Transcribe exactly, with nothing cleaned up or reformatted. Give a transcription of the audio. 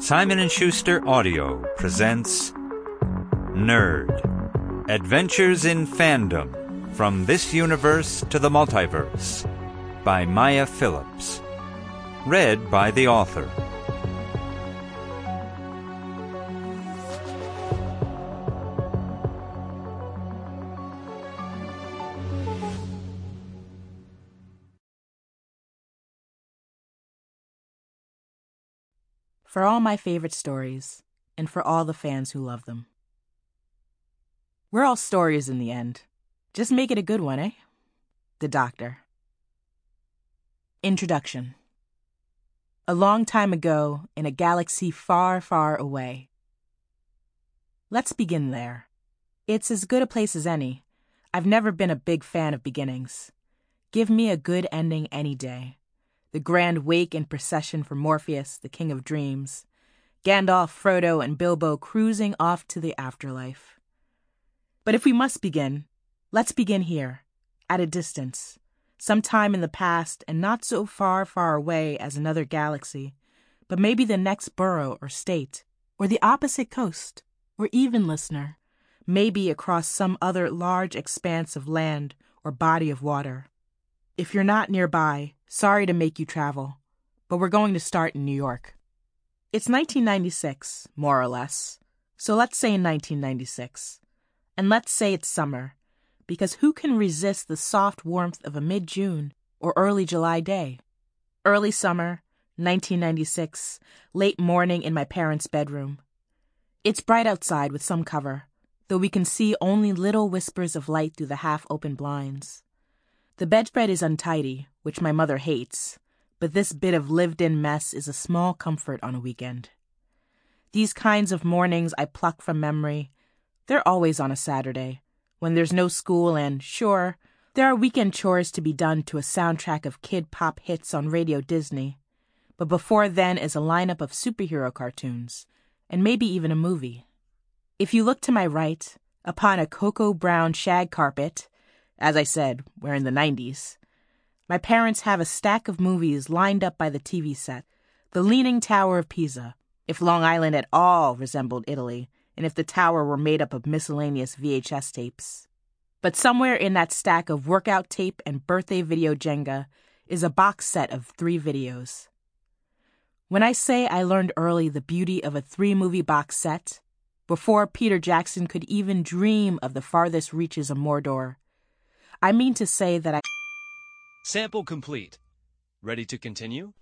Simon and Schuster Audio presents Nerd, Adventures in Fandom, From This Universe to the Multiverse, by Maya Phillips. Read by the author. For all my favorite stories, and for all the fans who love them. We're all stories in the end. Just make it a good one, eh? The Doctor. Introduction. A long time ago, in a galaxy far, far away. Let's begin there. It's as good a place as any. I've never been a big fan of beginnings. Give me a good ending any day. The grand wake and procession for Morpheus, the King of Dreams. Gandalf, Frodo, and Bilbo cruising off to the afterlife. But if we must begin, let's begin here, at a distance, sometime in the past and not so far, far away as another galaxy, but maybe the next borough or state, or the opposite coast, or even, listener, maybe across some other large expanse of land or body of water. If you're not nearby, sorry to make you travel, but we're going to start in New York. It's nineteen ninety-six, more or less, so let's say nineteen ninety-six. And let's say it's summer, because who can resist the soft warmth of a mid-June or early July day? Early summer, nineteen ninety-six, late morning in my parents' bedroom. It's bright outside with some cover, though we can see only little whispers of light through the half-open blinds. The bedspread is untidy, which my mother hates, but this bit of lived-in mess is a small comfort on a weekend. These kinds of mornings I pluck from memory. They're always on a Saturday, when there's no school and, sure, there are weekend chores to be done to a soundtrack of kid pop hits on Radio Disney, but before then is a lineup of superhero cartoons, and maybe even a movie. If you look to my right, upon a cocoa-brown shag carpet, as I said, we're in the nineties, my parents have a stack of movies lined up by the T V set, The Leaning Tower of Pisa, if Long Island at all resembled Italy, and if the tower were made up of miscellaneous V H S tapes. But somewhere in that stack of workout tape and birthday video Jenga is a box set of three videos. When I say I learned early the beauty of a three-movie box set, before Peter Jackson could even dream of the farthest reaches of Mordor, I mean to say that I... Sample complete. Ready to continue?